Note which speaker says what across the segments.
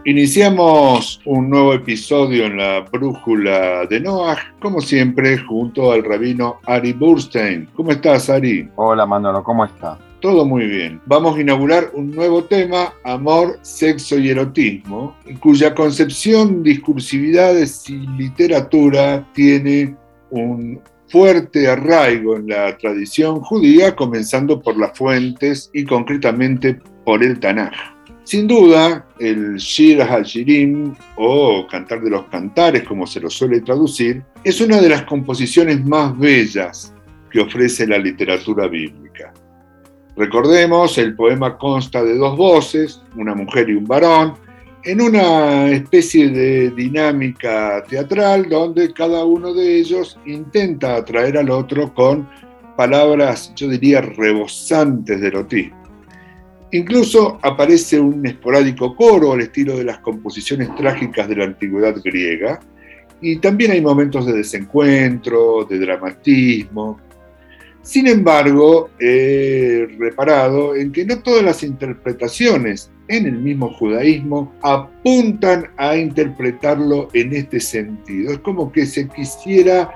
Speaker 1: Iniciamos un nuevo episodio en la Brújula de Noaj, como siempre, junto al rabino Ari Burstein. ¿Cómo estás, Ari?
Speaker 2: Hola, Manolo, ¿cómo está?
Speaker 1: Todo muy bien. Vamos a inaugurar un nuevo tema, amor, sexo y erotismo, cuya concepción, discursividades y literatura tiene un fuerte arraigo en la tradición judía, comenzando por las fuentes y concretamente por el Tanaj. Sin duda, el Shir HaShirim, o Cantar de los Cantares, como se lo suele traducir, es una de las composiciones más bellas que ofrece la literatura bíblica. Recordemos, el poema consta de dos voces, una mujer y un varón, en una especie de dinámica teatral donde cada uno de ellos intenta atraer al otro con palabras, yo diría, rebosantes de erotismo. Incluso aparece un esporádico coro al estilo de las composiciones trágicas de la antigüedad griega, y también hay momentos de desencuentro, de dramatismo. Sin embargo, he reparado en que no todas las interpretaciones en el mismo judaísmo apuntan a interpretarlo en este sentido. Es como que se quisiera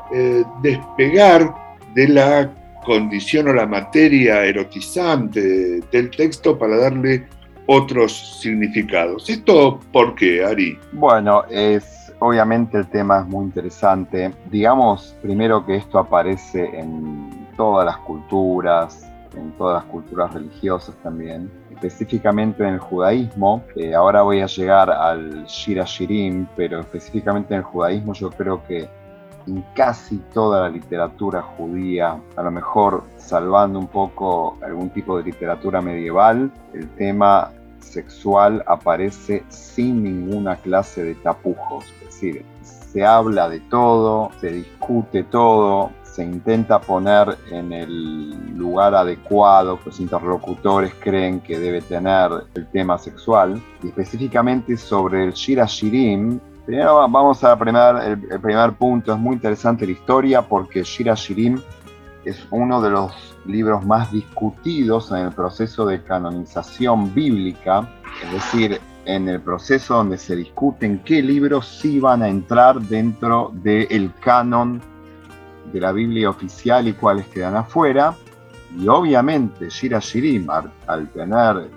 Speaker 1: despegar de la condición o la materia erotizante del texto para darle otros significados. ¿Esto por qué, Ari?
Speaker 2: Bueno, obviamente el tema es muy interesante. Digamos primero que esto aparece en todas las culturas religiosas también, específicamente en el judaísmo. Ahora voy a llegar al Shir HaShirim, pero específicamente en el judaísmo yo creo que en casi toda la literatura judía, a lo mejor salvando un poco algún tipo de literatura medieval, el tema sexual aparece sin ninguna clase de tapujos. Es decir, se habla de todo, se discute todo, se intenta poner en el lugar adecuado que los interlocutores creen que debe tener el tema sexual. Y específicamente sobre el Shir HaShirim, primero vamos a el primer punto. Es muy interesante la historia porque Shir HaShirim es uno de los libros más discutidos en el proceso de canonización bíblica, es decir, en el proceso donde se discuten qué libros sí van a entrar dentro del canon de la Biblia oficial y cuáles quedan afuera. Y obviamente Shir HaShirim, al tener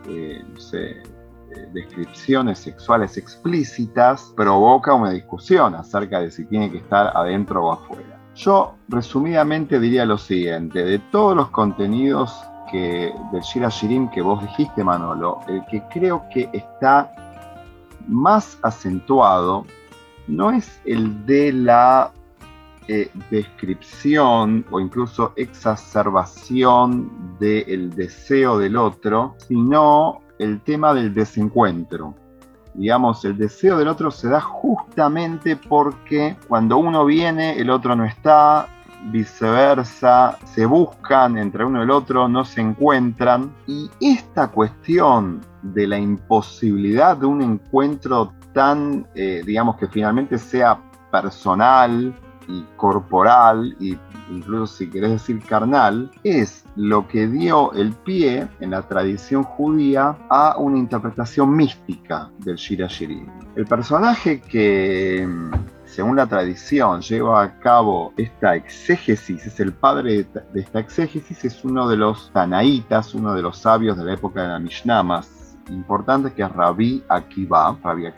Speaker 2: descripciones sexuales explícitas, provoca una discusión acerca de si tiene que estar adentro o afuera. Yo resumidamente diría lo siguiente: de todos los contenidos del Shir HaShirim que vos dijiste, Manolo, el que creo que está más acentuado no es el de la descripción o incluso exacerbación del deseo del otro, sino el tema del desencuentro. Digamos, el deseo del otro se da justamente porque cuando uno viene, el otro no está, viceversa, se buscan entre uno y el otro, no se encuentran. Y esta cuestión de la imposibilidad de un encuentro tan, digamos, que finalmente sea personal y corporal, y incluso si querés decir carnal, es lo que dio el pie en la tradición judía a una interpretación mística del Shir HaShirim. El personaje que, según la tradición, lleva a cabo esta exégesis, es el padre de esta exégesis, es uno de los tanaítas, uno de los sabios de la época de la Mishnah más importante, que es Rabbi Akiva,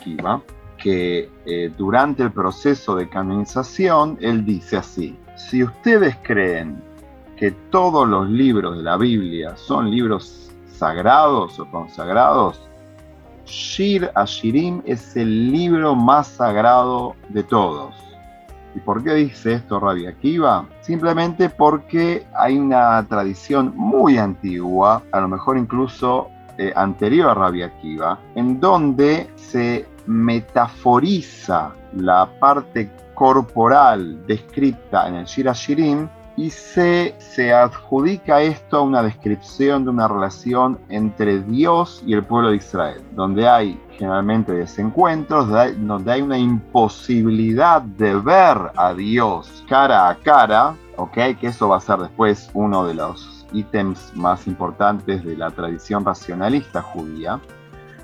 Speaker 2: que durante el proceso de canonización, él dice así: si ustedes creen que todos los libros de la Biblia son libros sagrados o consagrados, Shir HaShirim es el libro más sagrado de todos. ¿Y por qué dice esto Rabbi Akiva? Simplemente porque hay una tradición muy antigua, a lo mejor incluso anterior a Rabbi Akiva, en donde se metaforiza la parte corporal descrita en el Shir HaShirim y se adjudica esto a una descripción de una relación entre Dios y el pueblo de Israel, donde hay generalmente desencuentros, donde hay una imposibilidad de ver a Dios cara a cara, ¿okay? Que eso va a ser después uno de los ítems más importantes de la tradición racionalista judía,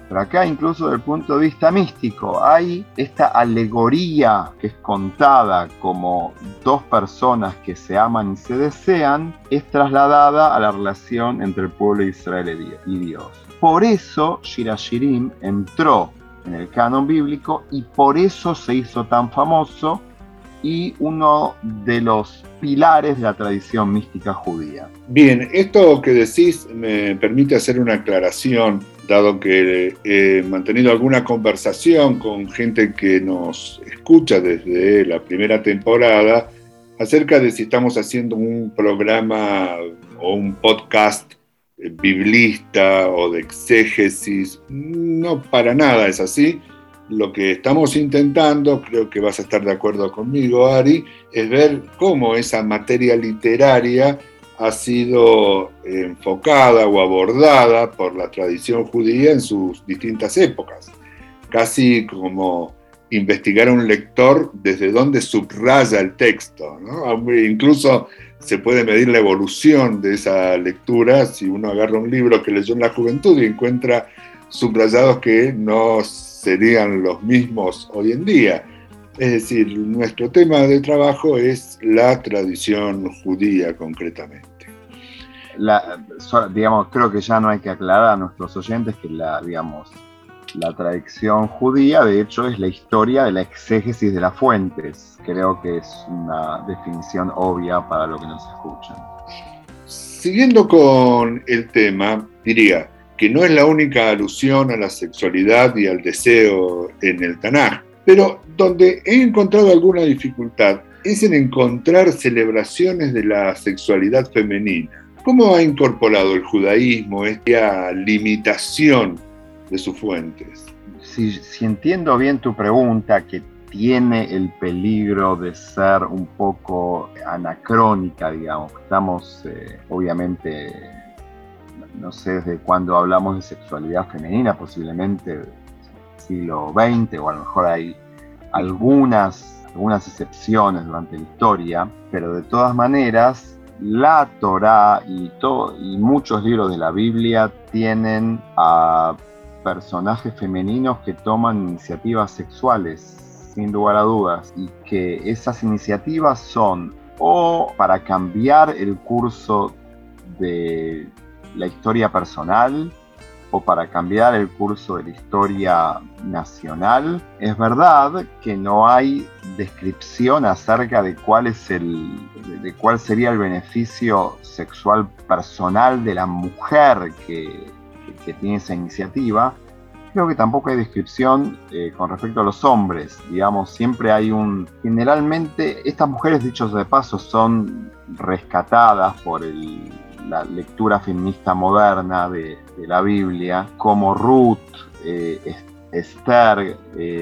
Speaker 2: Pero acá, incluso desde el punto de vista místico, hay esta alegoría que es contada como dos personas que se aman y se desean, es trasladada a la relación entre el pueblo de Israel y Dios. Por eso Shir HaShirim entró en el canon bíblico y por eso se hizo tan famoso y uno de los pilares de la tradición mística judía.
Speaker 1: Bien, esto que decís me permite hacer una aclaración, dado que he mantenido alguna conversación con gente que nos escucha desde la primera temporada acerca de si estamos haciendo un programa o un podcast biblista o de exégesis. No, para nada es así. Lo que estamos intentando, creo que vas a estar de acuerdo conmigo, Ari, es ver cómo esa materia literaria ha sido enfocada o abordada por la tradición judía en sus distintas épocas. Casi como investigar a un lector desde dónde subraya el texto, ¿no? Incluso se puede medir la evolución de esa lectura si uno agarra un libro que leyó en la juventud y encuentra subrayados que no serían los mismos hoy en día. Es decir, nuestro tema de trabajo es la tradición judía concretamente.
Speaker 2: Creo que ya no hay que aclarar a nuestros oyentes que la tradición judía, de hecho, es la historia de la exégesis de las fuentes. Creo que es una definición obvia para lo que nos escuchan.
Speaker 1: Siguiendo con el tema, diría que no es la única alusión a la sexualidad y al deseo en el Tanaj, pero donde he encontrado alguna dificultad es en encontrar celebraciones de la sexualidad femenina. ¿Cómo ha incorporado el judaísmo esta limitación de sus fuentes?
Speaker 2: Si entiendo bien tu pregunta, que tiene el peligro de ser un poco anacrónica, digamos. Estamos, obviamente, no sé desde cuándo hablamos de sexualidad femenina, posiblemente siglo XX, o a lo mejor hay algunas excepciones durante la historia, pero de todas maneras, la Torá y muchos libros de la Biblia tienen a personajes femeninos que toman iniciativas sexuales, sin lugar a dudas, y que esas iniciativas son o para cambiar el curso de la historia personal o para cambiar el curso de la historia nacional. Es verdad que no hay descripción acerca de cuál sería el beneficio sexual personal de la mujer que tiene esa iniciativa. Creo que tampoco hay descripción con respecto a los hombres. Digamos, siempre hay generalmente, estas mujeres, dichos de paso, son rescatadas por la lectura feminista moderna de la Biblia, como Ruth, Esther,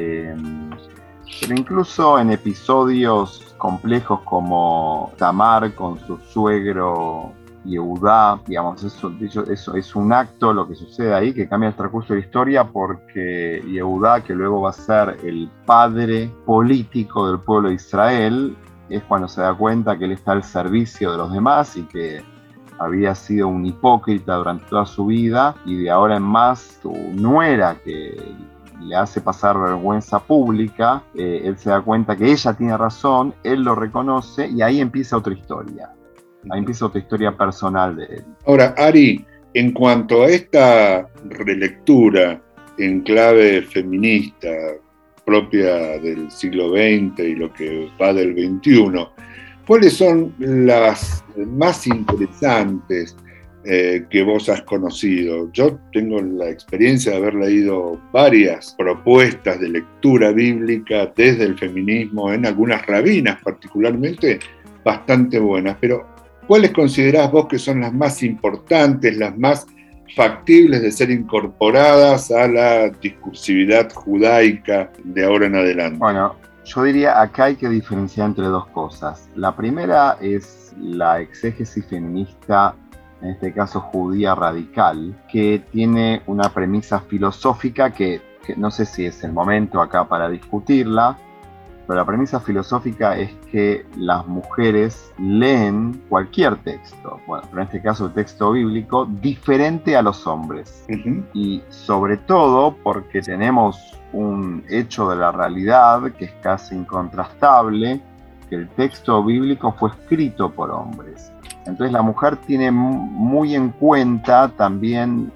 Speaker 2: pero incluso en episodios complejos como Tamar con su suegro Yehudá, digamos, eso es un acto, lo que sucede ahí, que cambia el transcurso de la historia, porque Yehudá, que luego va a ser el padre político del pueblo de Israel, es cuando se da cuenta que él está al servicio de los demás y que había sido un hipócrita durante toda su vida, y de ahora en más su nuera, que le hace pasar vergüenza pública, él se da cuenta que ella tiene razón, él lo reconoce y ahí empieza otra historia. Ahí empieza otra historia personal de él.
Speaker 1: Ahora, Ari, en cuanto a esta relectura en clave feminista propia del siglo XX y lo que va del XXI, ¿cuáles son las más interesantes que vos has conocido? Yo tengo la experiencia de haber leído varias propuestas de lectura bíblica desde el feminismo, en algunas rabinas particularmente, bastante buenas, pero ¿cuáles considerás vos que son las más importantes, las más factibles de ser incorporadas a la discursividad judaica de ahora en adelante?
Speaker 2: Bueno, yo diría acá hay que diferenciar entre dos cosas. La primera es la exégesis feminista, en este caso judía radical, que tiene una premisa filosófica que no sé si es el momento acá para discutirla, pero la premisa filosófica es que las mujeres leen cualquier texto, bueno, pero en este caso el texto bíblico, diferente a los hombres. Y sobre todo porque tenemos un hecho de la realidad que es casi incontrastable, que el texto bíblico fue escrito por hombres. Entonces la mujer tiene muy en cuenta también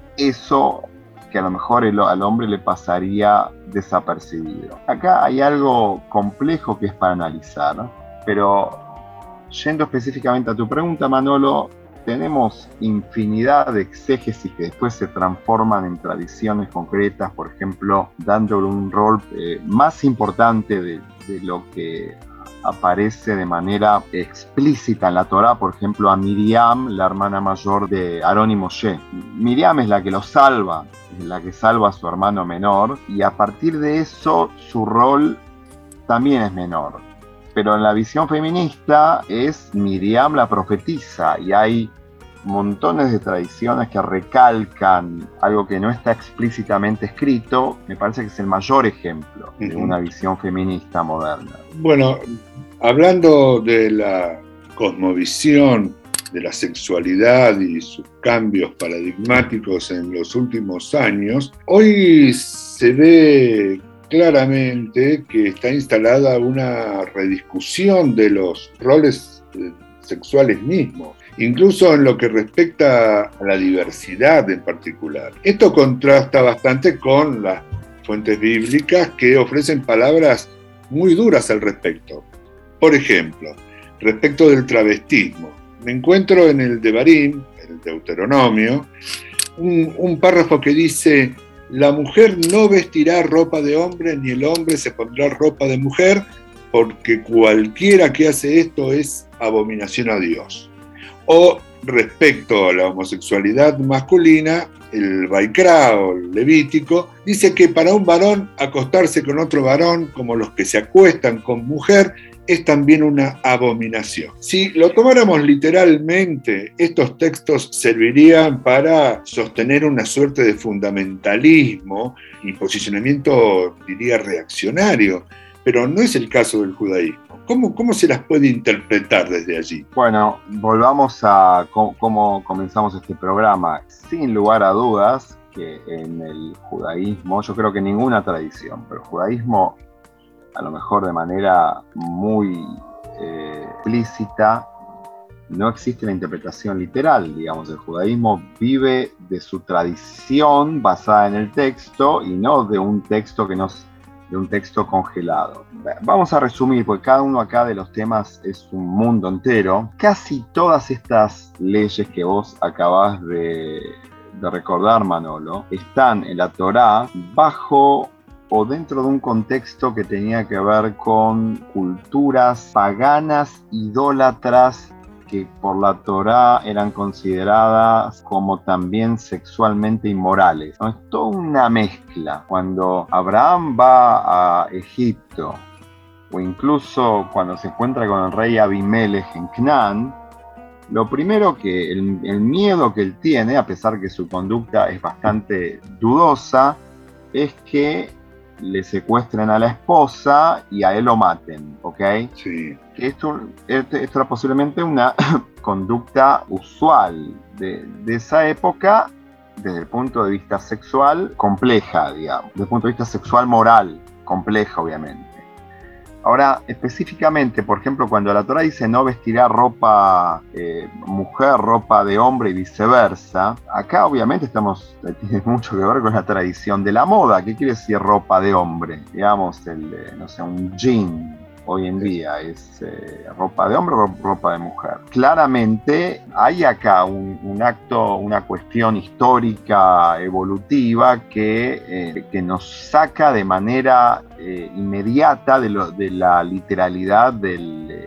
Speaker 2: eso que a lo mejor al hombre le pasaría desapercibido. Acá hay algo complejo que es para analizar, pero yendo específicamente a tu pregunta, Manolo, tenemos infinidad de exégesis que después se transforman en tradiciones concretas, por ejemplo, dándole un rol más importante de lo que aparece de manera explícita en la Torá, por ejemplo, a Miriam, la hermana mayor de Aarón y Moshe. Miriam es la que los salva, es la que salva a su hermano menor, y a partir de eso su rol también es menor. Pero en la visión feminista es Miriam la profetisa, y hay montones de tradiciones que recalcan algo que no está explícitamente escrito. Me parece que es el mayor ejemplo de una visión feminista moderna.
Speaker 1: Bueno, hablando de la cosmovisión, de la sexualidad y sus cambios paradigmáticos en los últimos años, hoy se ve claramente que está instalada una rediscusión de los roles sexuales mismos, incluso en lo que respecta a la diversidad en particular. Esto contrasta bastante con las fuentes bíblicas que ofrecen palabras muy duras al respecto. Por ejemplo, respecto del travestismo, me encuentro en el Devarim, el Deuteronomio, un párrafo que dice: la mujer no vestirá ropa de hombre, ni el hombre se pondrá ropa de mujer, porque cualquiera que hace esto es abominación a Dios. O respecto a la homosexualidad masculina, el Vaikra o el Levítico dice que para un varón acostarse con otro varón, como los que se acuestan con mujer, es también una abominación. Si lo tomáramos literalmente, estos textos servirían para sostener una suerte de fundamentalismo y posicionamiento, diría, reaccionario, pero no es el caso del judaísmo. ¿Cómo se las puede interpretar desde allí?
Speaker 2: Bueno, volvamos a cómo comenzamos este programa. Sin lugar a dudas que en el judaísmo, yo creo que ninguna tradición, pero el judaísmo a lo mejor de manera muy explícita, no existe la interpretación literal, digamos. El judaísmo vive de su tradición basada en el texto y no de un texto de un texto congelado. Vamos a resumir, porque cada uno acá de los temas es un mundo entero. Casi todas estas leyes que vos acabás de recordar, Manolo, están en la Torá bajo o dentro de un contexto que tenía que ver con culturas paganas, idólatras, que por la Torá eran consideradas como también sexualmente inmorales. ¿No? Es toda una mezcla. Cuando Abraham va a Egipto, o incluso cuando se encuentra con el rey Abimelech en Canaán, lo primero que el miedo que él tiene, a pesar que su conducta es bastante dudosa, es que le secuestren a la esposa y a él lo maten, ¿ok?
Speaker 1: Sí.
Speaker 2: Esto era posiblemente una conducta usual de esa época desde el punto de vista sexual compleja, digamos, desde el punto de vista sexual moral compleja, obviamente. Ahora, específicamente, por ejemplo, cuando la Torá dice no vestirá ropa mujer, ropa de hombre y viceversa, acá obviamente tiene mucho que ver con la tradición de la moda. ¿Qué quiere decir ropa de hombre? Digamos, un jean hoy en día es ropa de hombre o ropa de mujer. Claramente hay acá un acto, una cuestión histórica, evolutiva, que nos saca de manera inmediata de la literalidad del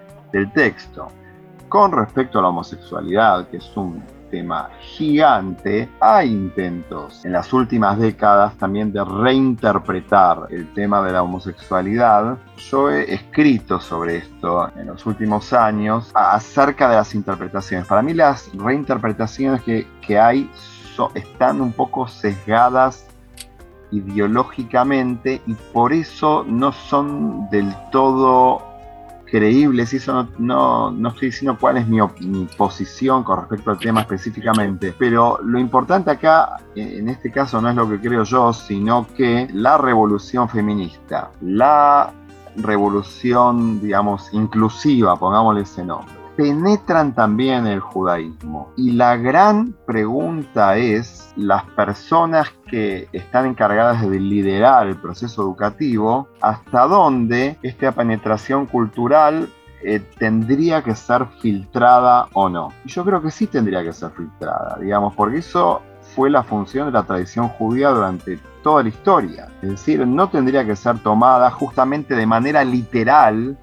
Speaker 2: texto. Con respecto a la homosexualidad, que es un tema gigante, hay intentos en las últimas décadas también de reinterpretar el tema de la homosexualidad. Yo he escrito sobre esto en los últimos años acerca de las interpretaciones. Para mí las reinterpretaciones que hay están un poco sesgadas ideológicamente y por eso no son del todo creíbles. Y eso no estoy diciendo cuál es mi posición con respecto al tema específicamente, pero lo importante acá, en este caso, no es lo que creo yo, sino que la revolución feminista, la revolución, digamos, inclusiva, pongámosle ese nombre, penetran también el judaísmo. Y la gran pregunta es, las personas que están encargadas de liderar el proceso educativo, ¿hasta dónde esta penetración cultural tendría que ser filtrada o no? Y yo creo que sí tendría que ser filtrada, digamos, porque eso fue la función de la tradición judía durante toda la historia. Es decir, no tendría que ser tomada justamente de manera literal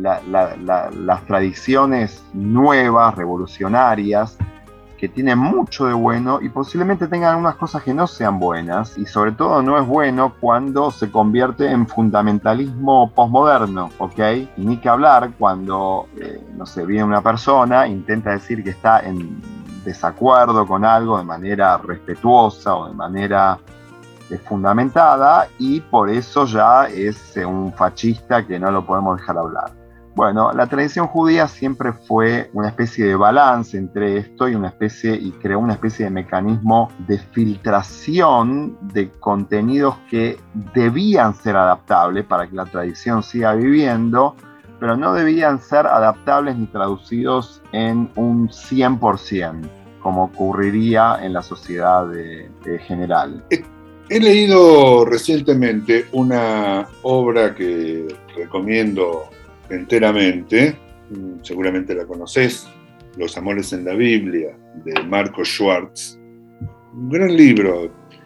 Speaker 2: las tradiciones nuevas, revolucionarias, que tienen mucho de bueno y posiblemente tengan algunas cosas que no sean buenas, y sobre todo no es bueno cuando se convierte en fundamentalismo posmoderno, ¿ok? Y ni que hablar cuando, no sé, viene una persona, intenta decir que está en desacuerdo con algo de manera respetuosa o de manera fundamentada, y por eso ya es un fascista que no lo podemos dejar hablar. Bueno, la tradición judía siempre fue una especie de balance entre esto y creó una especie de mecanismo de filtración de contenidos que debían ser adaptables para que la tradición siga viviendo, pero no debían ser adaptables ni traducidos en un 100%, como ocurriría en la sociedad general.
Speaker 1: He leído recientemente una obra que recomiendo enteramente, seguramente la conocés, Los amores en la Biblia, de Marco Schwartz. Un gran libro,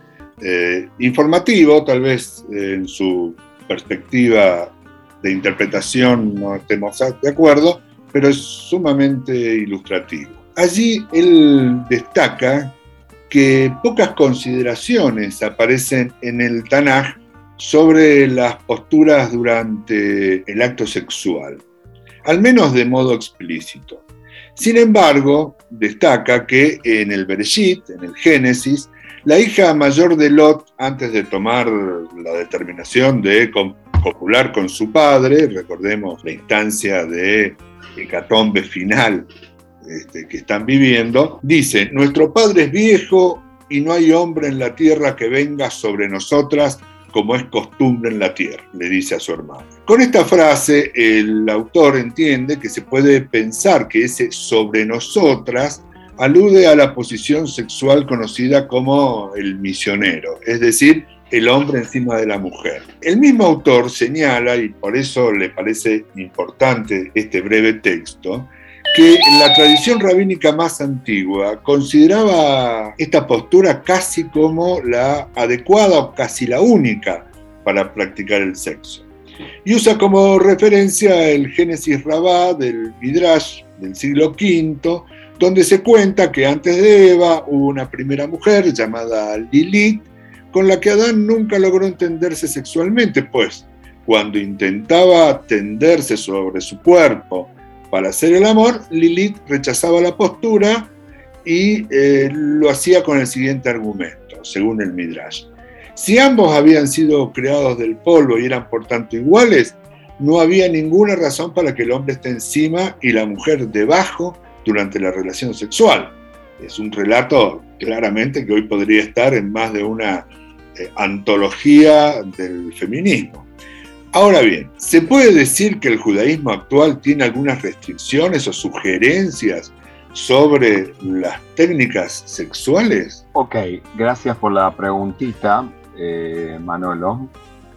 Speaker 1: informativo, tal vez en su perspectiva de interpretación no estemos de acuerdo, pero es sumamente ilustrativo. Allí él destaca que pocas consideraciones aparecen en el Tanaj sobre las posturas durante el acto sexual, al menos de modo explícito. Sin embargo, destaca que en el Bereshit, en el Génesis, la hija mayor de Lot, antes de tomar la determinación de copular con su padre, recordemos la instancia de hecatombe final que están viviendo, dice: nuestro padre es viejo y no hay hombre en la tierra que venga sobre nosotras como es costumbre en la tierra, le dice a su hermano. Con esta frase, el autor entiende que se puede pensar que ese sobre nosotras alude a la posición sexual conocida como el misionero, es decir, el hombre encima de la mujer. El mismo autor señala, y por eso le parece importante este breve texto, que la tradición rabínica más antigua consideraba esta postura casi como la adecuada o casi la única para practicar el sexo. Y usa como referencia el Génesis Rabá del Midrash del siglo V, donde se cuenta que antes de Eva hubo una primera mujer llamada Lilith, con la que Adán nunca logró entenderse sexualmente, pues cuando intentaba tenderse sobre su cuerpo para hacer el amor, Lilith rechazaba la postura y lo hacía con el siguiente argumento, según el Midrash. Si ambos habían sido creados del polvo y eran por tanto iguales, no había ninguna razón para que el hombre esté encima y la mujer debajo durante la relación sexual. Es un relato claramente que hoy podría estar en más de una antología del feminismo. Ahora bien, ¿se puede decir que el judaísmo actual tiene algunas restricciones o sugerencias sobre las técnicas sexuales?
Speaker 2: Ok, gracias por la preguntita, Manolo.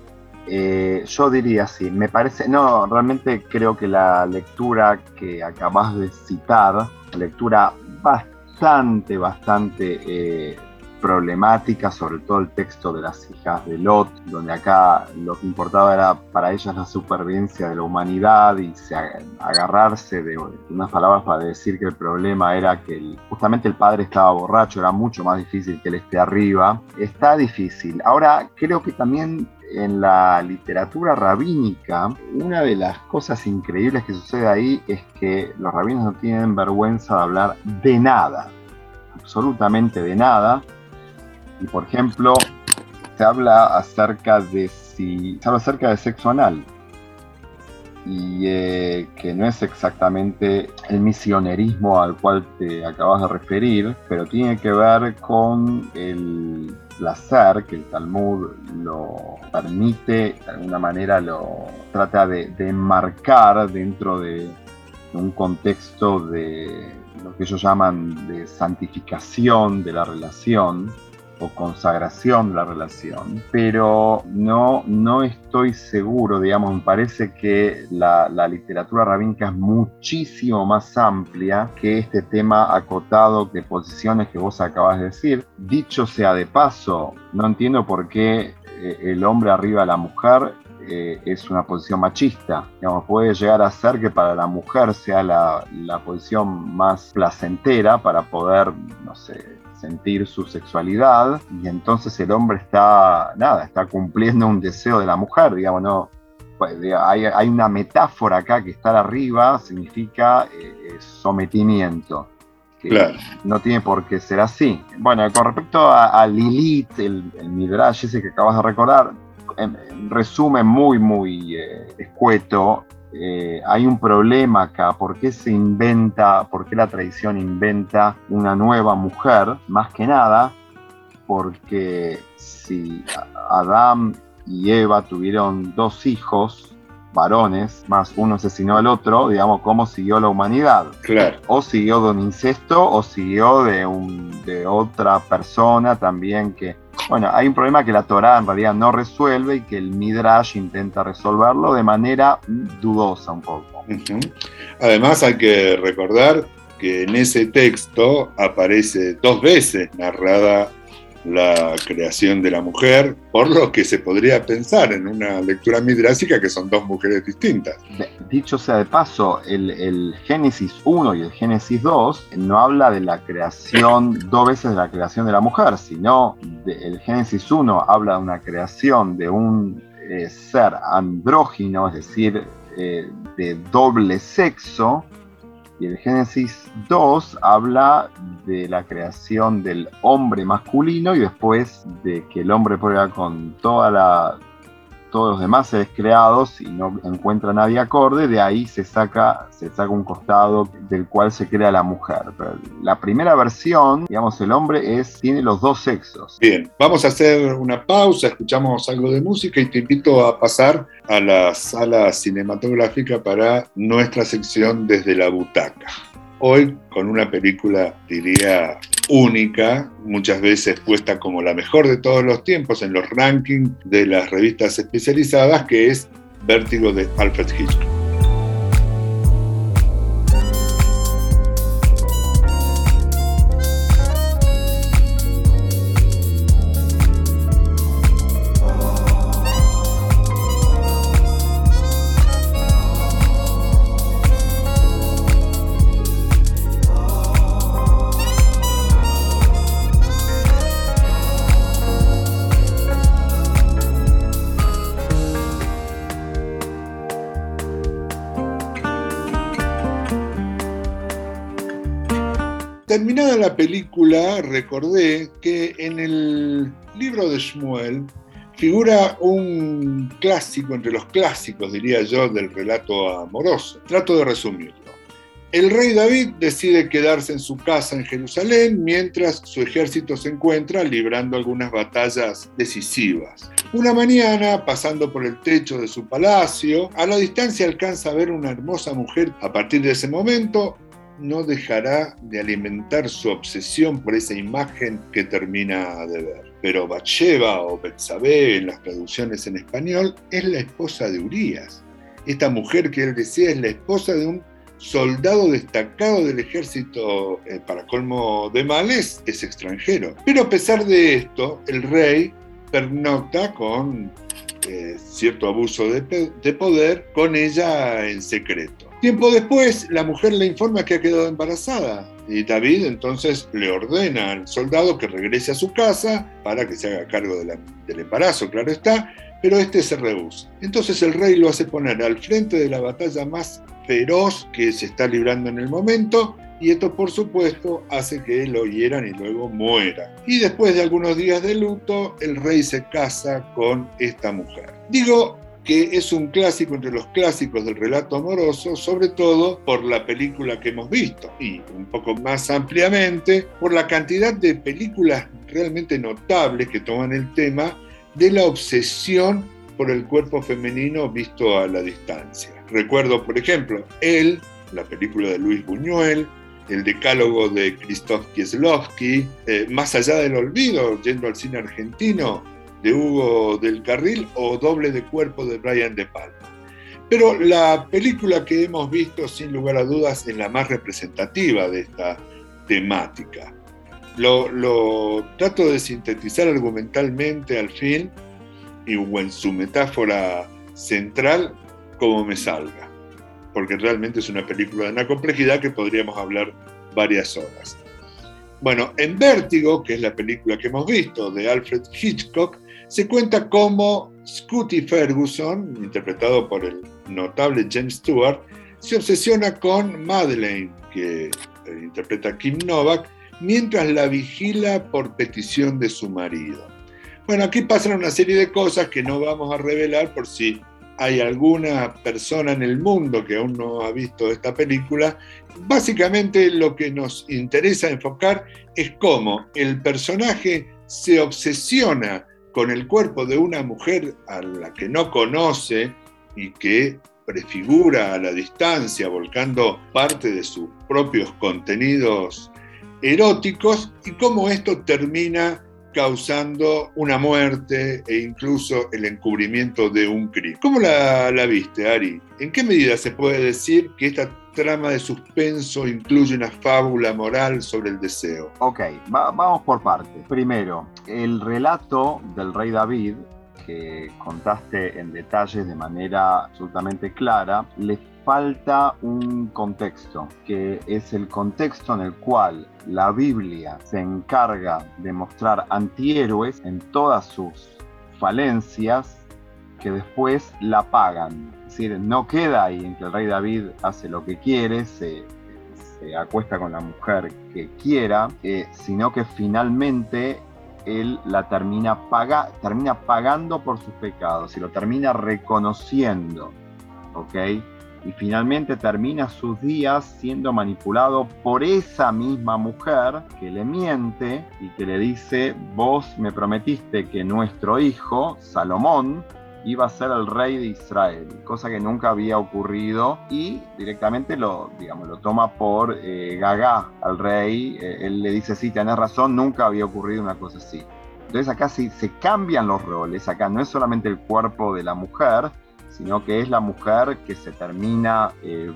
Speaker 2: Yo diría sí, me parece, no, realmente creo que la lectura que acabas de citar, lectura bastante problemática, sobre todo el texto de las hijas de Lot, donde acá lo que importaba era para ellas la supervivencia de la humanidad y agarrarse de unas palabras para decir que el problema era que justamente el padre estaba borracho, era mucho más difícil que él esté arriba. Está difícil. Ahora, creo que también en la literatura rabínica, una de las cosas increíbles que sucede ahí es que los rabinos no tienen vergüenza de hablar de nada, absolutamente de nada. Y por ejemplo, se habla acerca de sexo anal. Y que no es exactamente el misionerismo al cual te acabas de referir, pero tiene que ver con el placer que el Talmud lo permite, de alguna manera lo trata de enmarcar dentro de un contexto de lo que ellos llaman de santificación de la relación o consagración de la relación, pero no estoy seguro, digamos, me parece que la literatura rabínica es muchísimo más amplia que este tema acotado de posiciones que vos acabas de decir. Dicho sea de paso, no entiendo por qué el hombre arriba de la mujer es una posición machista. Digamos, puede llegar a ser que para la mujer sea la posición más placentera para poder, no sé, sentir su sexualidad, y entonces el hombre está cumpliendo un deseo de la mujer, digamos, no. Pues, hay una metáfora acá que estar arriba significa sometimiento. Que claro. No tiene por qué ser así. Bueno, con respecto a Lilith, el Midrash ese que acabas de recordar, en resumen muy escueto, hay un problema acá. ¿Por qué la tradición inventa una nueva mujer? Más que nada porque si Adán y Eva tuvieron 2 hijos varones, más uno asesinó al otro, digamos, ¿cómo siguió la humanidad?
Speaker 1: Claro.
Speaker 2: O siguió de un incesto, o siguió de otra persona también que... Bueno, hay un problema que la Torá en realidad no resuelve y que el Midrash intenta resolverlo de manera dudosa un poco.
Speaker 1: Uh-huh. Además hay que recordar que en ese texto aparece 2 veces narrada la creación de la mujer, por lo que se podría pensar en una lectura midrásica que son 2 mujeres distintas.
Speaker 2: Dicho sea de paso, el Génesis 1 y el Génesis 2 no habla de la creación 2 veces de la creación de la mujer, sino el Génesis 1 habla de una creación de un ser andrógino, es decir, de doble sexo, y el Génesis 2 habla de la creación del hombre masculino y después de que el hombre prueba con todos los demás seres creados y no encuentra nadie acorde, de ahí se saca un costado del cual se crea la mujer. Pero la primera versión, digamos, el hombre tiene los 2 sexos.
Speaker 1: Bien, vamos a hacer una pausa, escuchamos algo de música y te invito a pasar a la sala cinematográfica para nuestra sección Desde la Butaca. Hoy con una película, diría, única, muchas veces puesta como la mejor de todos los tiempos en los rankings de las revistas especializadas, que es Vértigo de Alfred Hitchcock. Terminada la película, recordé que en el libro de Shmuel figura un clásico, entre los clásicos, diría yo, del relato amoroso. Trato de resumirlo. El rey David decide quedarse en su casa en Jerusalén mientras su ejército se encuentra librando algunas batallas decisivas. Una mañana, pasando por el techo de su palacio, a la distancia alcanza a ver una hermosa mujer. A partir de ese momento, no dejará de alimentar su obsesión por esa imagen que termina de ver. Pero Bathsheba o Betsabé, en las traducciones en español, es la esposa de Urías. Esta mujer que él desea es la esposa de un soldado destacado del ejército, para colmo de males, es extranjero. Pero a pesar de esto, el rey pernocta con cierto abuso de poder con ella en secreto. Tiempo después, la mujer le informa que ha quedado embarazada y David entonces le ordena al soldado que regrese a su casa para que se haga cargo del embarazo, claro está, pero este se rehúsa. Entonces el rey lo hace poner al frente de la batalla más feroz que se está librando en el momento y esto por supuesto hace que lo hieran y luego muera. Y después de algunos días de luto, el rey se casa con esta mujer. Digo que es un clásico entre los clásicos del relato amoroso, sobre todo por la película que hemos visto y un poco más ampliamente por la cantidad de películas realmente notables que toman el tema de la obsesión por el cuerpo femenino visto a la distancia. Recuerdo, por ejemplo, Elle, la película de Luis Buñuel, el decálogo de Krzysztof Kieslowski, Más allá del olvido, yendo al cine argentino, de Hugo del Carril, o Doble de cuerpo de Brian De Palma. Pero la película que hemos visto, sin lugar a dudas, es la más representativa de esta temática. Lo trato de sintetizar argumentalmente al fin, y en su metáfora central, como me salga, porque realmente es una película de una complejidad que podríamos hablar varias horas. Bueno, en Vértigo, que es la película que hemos visto de Alfred Hitchcock, se cuenta cómo Scotty Ferguson, interpretado por el notable James Stewart, se obsesiona con Madeleine, que interpreta Kim Novak, mientras la vigila por petición de su marido. Bueno, aquí pasan una serie de cosas que no vamos a revelar por si hay alguna persona en el mundo que aún no ha visto esta película. Básicamente lo que nos interesa enfocar es cómo el personaje se obsesiona con el cuerpo de una mujer a la que no conoce y que prefigura a la distancia, volcando parte de sus propios contenidos eróticos, y cómo esto termina causando una muerte e incluso el encubrimiento de un crimen. ¿Cómo la viste, Ari? ¿En qué medida se puede decir que esta trama de suspenso incluye una fábula moral sobre el deseo?
Speaker 2: Ok, vamos por partes. Primero, el relato del rey David, que contaste en detalles de manera absolutamente clara, le falta un contexto, que es el contexto en el cual la Biblia se encarga de mostrar antihéroes en todas sus falencias que después la pagan. Es decir, no queda ahí en que el rey David hace lo que quiere, se acuesta con la mujer que quiera, sino que finalmente él la termina pagando por sus pecados y lo termina reconociendo, ¿ok? Y finalmente termina sus días siendo manipulado por esa misma mujer que le miente y que le dice: vos me prometiste que nuestro hijo, Salomón, iba a ser el rey de Israel, cosa que nunca había ocurrido, y directamente lo toma por gaga al rey. Él le dice: sí, tenés razón, nunca había ocurrido una cosa así. Entonces acá sí se cambian los roles. Acá no es solamente el cuerpo de la mujer, sino que es la mujer que se termina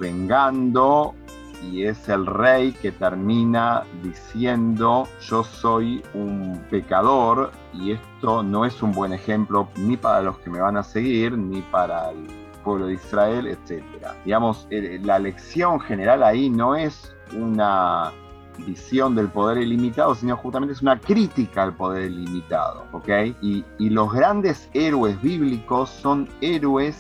Speaker 2: vengando, y es el rey que termina diciendo: yo soy un pecador y esto no es un buen ejemplo ni para los que me van a seguir, ni para el pueblo de Israel, etc. Digamos, la lección general ahí no es una visión del poder ilimitado, sino justamente es una crítica al poder ilimitado, ¿ok? Y los grandes héroes bíblicos son héroes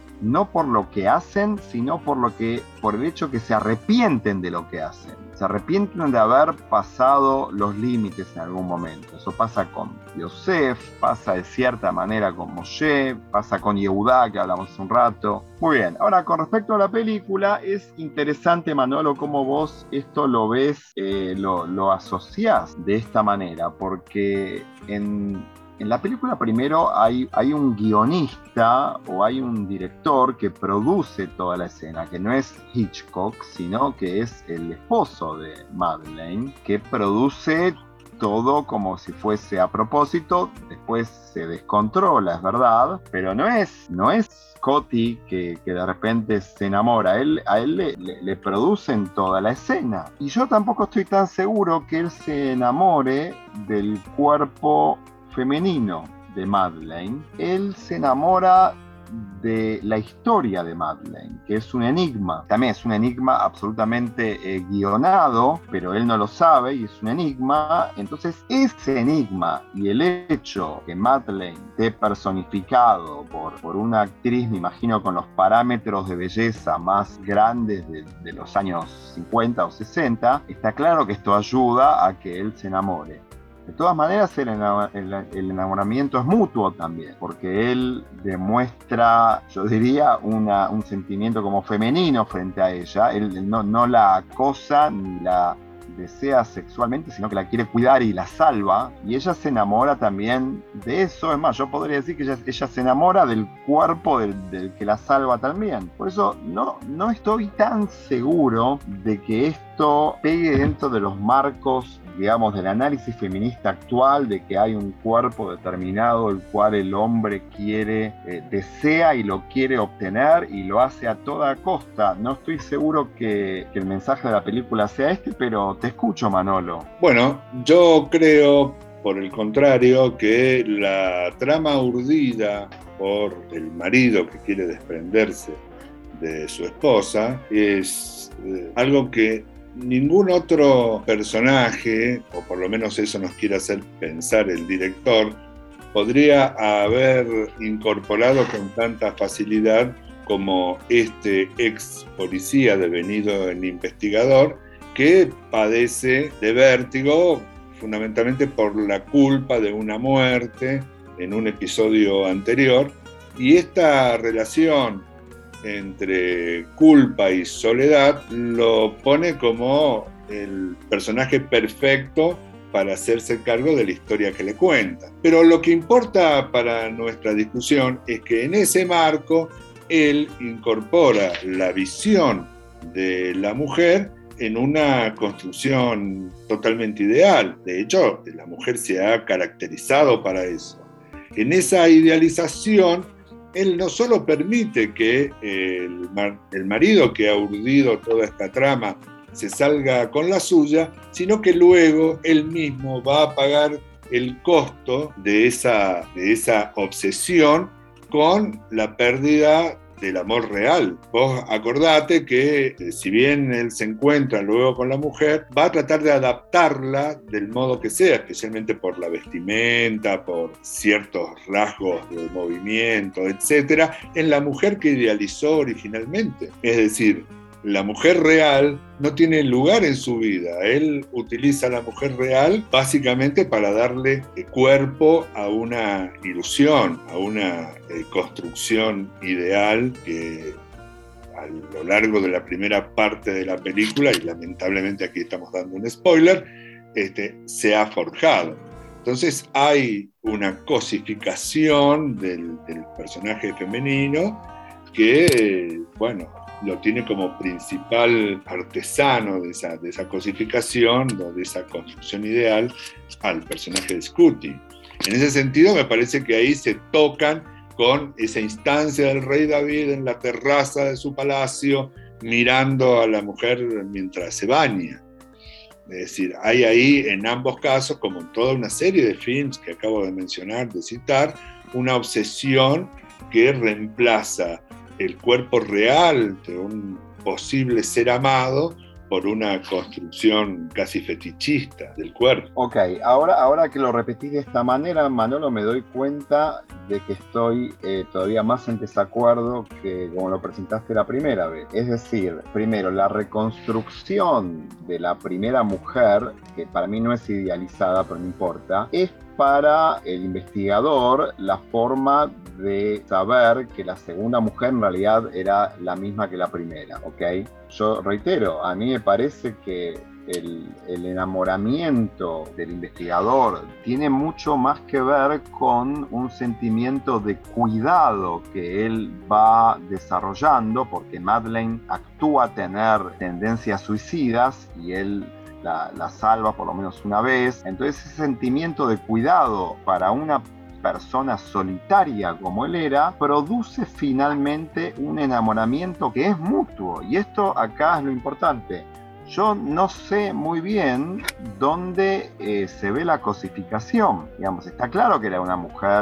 Speaker 2: no por lo que hacen, sino por el hecho que se arrepienten de lo que hacen. Se arrepienten de haber pasado los límites en algún momento. Eso pasa con Yosef, pasa de cierta manera con Moshe, pasa con Yehudá, que hablamos hace un rato. Muy bien, ahora con respecto a la película, es interesante, Manolo, cómo vos esto lo ves, lo asociás de esta manera, porque en la película primero hay un guionista o hay un director que produce toda la escena, que no es Hitchcock, sino que es el esposo de Madeleine, que produce todo como si fuese a propósito. Después se descontrola, es verdad, pero no es Scotty que de repente se enamora. A él le producen toda la escena. Y yo tampoco estoy tan seguro que él se enamore del cuerpo femenino de Madeleine. Él se enamora de la historia de Madeleine, que es un enigma. También es un enigma absolutamente guionado, pero él no lo sabe y es un enigma. Entonces ese enigma y el hecho que Madeleine esté personificado por una actriz, me imagino con los parámetros de belleza más grandes de los años 50 o 60, está claro que esto ayuda a que él se enamore. De todas maneras, el enamoramiento es mutuo también, porque él demuestra, yo diría, un sentimiento como femenino frente a ella. Él no la acosa ni la desea sexualmente, sino que la quiere cuidar y la salva, y ella se enamora también de eso. Es más, yo podría decir que ella se enamora del cuerpo del que la salva también. Por eso no estoy tan seguro de que esto pegue dentro de los marcos, digamos, del análisis feminista actual, de que hay un cuerpo determinado el cual el hombre quiere, desea y lo quiere obtener y lo hace a toda costa. No estoy seguro que el mensaje de la película sea este, pero te escucho, Manolo.
Speaker 1: Bueno, yo creo, por el contrario, que la trama urdida por el marido que quiere desprenderse de su esposa es algo que ningún otro personaje, o por lo menos eso nos quiere hacer pensar el director, podría haber incorporado con tanta facilidad como este ex policía devenido en investigador que padece de vértigo fundamentalmente por la culpa de una muerte en un episodio anterior, y esta relación entre culpa y soledad lo pone como el personaje perfecto para hacerse cargo de la historia que le cuenta. Pero lo que importa para nuestra discusión es que en ese marco él incorpora la visión de la mujer en una construcción totalmente ideal. De hecho, la mujer se ha caracterizado para eso. En esa idealización, él no solo permite que el marido que ha urdido toda esta trama se salga con la suya, sino que luego él mismo va a pagar el costo de esa obsesión con la pérdida del amor real. Vos acordate que si bien él se encuentra luego con la mujer, va a tratar de adaptarla del modo que sea, especialmente por la vestimenta, por ciertos rasgos de movimiento, etc., en la mujer que idealizó originalmente. Es decir, la mujer real no tiene lugar en su vida. Él utiliza a la mujer real básicamente para darle cuerpo a una ilusión, a una construcción ideal que a lo largo de la primera parte de la película, y lamentablemente aquí estamos dando un spoiler, se ha forjado. Entonces hay una cosificación del personaje femenino que, bueno, lo tiene como principal artesano de esa cosificación o de esa construcción ideal al personaje de Scuti. En ese sentido, me parece que ahí se tocan con esa instancia del rey David en la terraza de su palacio, mirando a la mujer mientras se baña. Es decir, hay ahí en ambos casos, como en toda una serie de films que acabo de mencionar, de citar, una obsesión que reemplaza el cuerpo real de un posible ser amado por una construcción casi fetichista del cuerpo.
Speaker 2: Ok, ahora que lo repetís de esta manera, Manolo, me doy cuenta de que estoy todavía más en desacuerdo que como lo presentaste la primera vez. Es decir, primero, la reconstrucción de la primera mujer, que para mí no es idealizada, pero no importa, es para el investigador la forma de saber que la segunda mujer en realidad era la misma que la primera, ¿ok? Yo reitero, a mí me parece que el enamoramiento del investigador tiene mucho más que ver con un sentimiento de cuidado que él va desarrollando, porque Madeleine actúa tener tendencias suicidas y él la salva por lo menos una vez. Entonces ese sentimiento de cuidado para una persona solitaria como él era, produce finalmente un enamoramiento que es mutuo. Y esto acá es lo importante. Yo no sé muy bien dónde se ve la cosificación. Digamos, está claro que era una mujer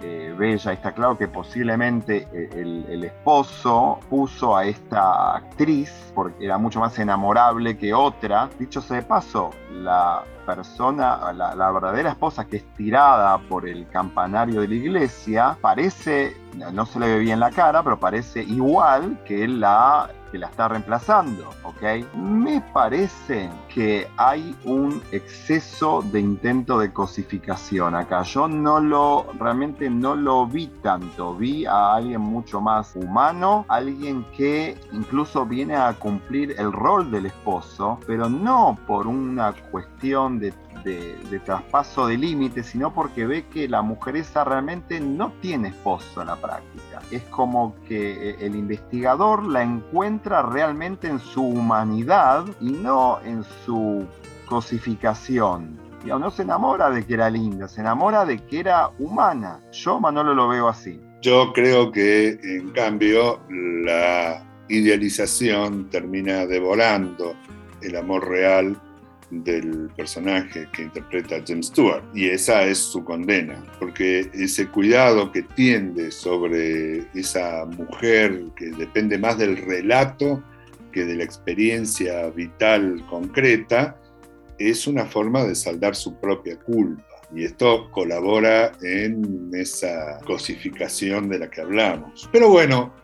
Speaker 2: bella. Está claro que posiblemente el esposo puso a esta actriz porque era mucho más enamorable que otra. Dicho sea de paso, la persona, la verdadera esposa que es tirada por el campanario de la iglesia, parece, no se le ve bien la cara, pero parece igual que la está reemplazando, ¿ok? Me parece que hay un exceso de intento de cosificación acá. Yo realmente no lo vi tanto. Vi a alguien mucho más humano, alguien que incluso viene a cumplir el rol del esposo, pero no por una cuestión de traspaso de límites, sino porque ve que la mujer esa realmente no tiene esposo en la práctica. Es como que el investigador la encuentra realmente en su humanidad y no en su cosificación. No se enamora de que era linda, se enamora de que era humana. Yo, Manolo, lo veo así.
Speaker 1: Yo creo que, en cambio, la idealización termina devorando el amor real del personaje que interpreta James Stewart, y esa es su condena, porque ese cuidado que tiende sobre esa mujer que depende más del relato que de la experiencia vital concreta, es una forma de saldar su propia culpa, y esto colabora en esa cosificación de la que hablamos. Pero bueno,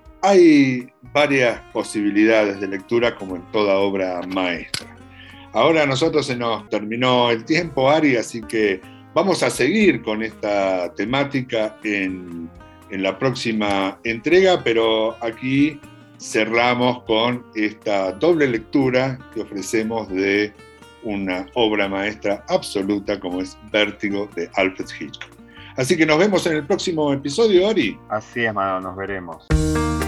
Speaker 1: hay varias posibilidades de lectura, como en toda obra maestra. Ahora a nosotros se nos terminó el tiempo, Ari, así que vamos a seguir con esta temática en la próxima entrega, pero aquí cerramos con esta doble lectura que ofrecemos de una obra maestra absoluta como es Vértigo de Alfred Hitchcock. Así que nos vemos en el próximo episodio, Ari.
Speaker 2: Así es, Mano, nos veremos.